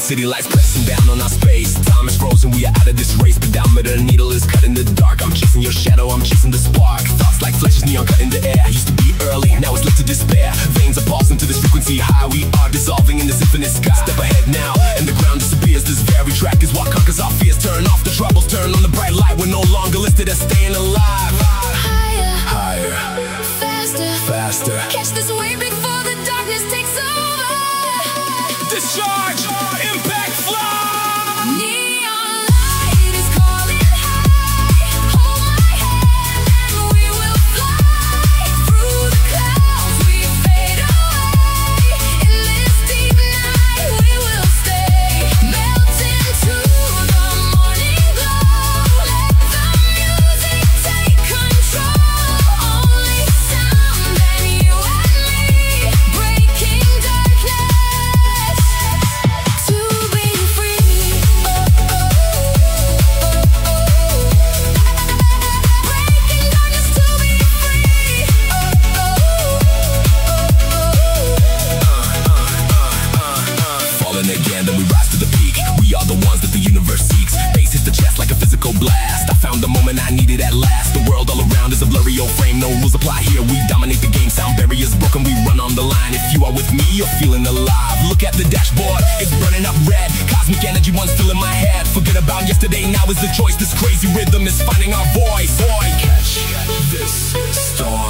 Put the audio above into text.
city lights pressing down on our space. Time is frozen, we are out of this race. Pedometer needle is cut in the dark. I'm chasing your shadow, I'm chasing the spark. Thoughts like flashes, neon cut in the air. Used to be early, now it's lit to despair. Veins are pulsing to this frequency high. We are dissolving in this infinite sky. Step ahead now, and the ground disappears. This very track is what conquers our fears. Turn off the troubles, turn on the bright light. We're no longer listed as staying alive. Higher, higher, faster, faster. Catch this wave before the darkness takes over. Discharge, impact, fly. Neon light is calling high. Hold my hand and we will fly. Through the clouds we fade away. In this deep night we will stay. Melt into the morning glow. Let the music take control. Only sound and you and me. Breaking darkness to be free. Breaking darkness to be free. Falling again, then we rise to the peak. We are the ones that the universe seeks. Bass hits the chest like a physical blast. I found the moment I needed at last. The world all around is a blurry old frame. No rules apply here, we dominate the game. Sound barriers broken, we run on the line. If you are with me, you're feeling alive. Look at the dashboard, it's burning up red. Cosmic energy once filling my head. Forget about yesterday, now is the choice. This crazy rhythm is finding our voice. Boy, catch this storm.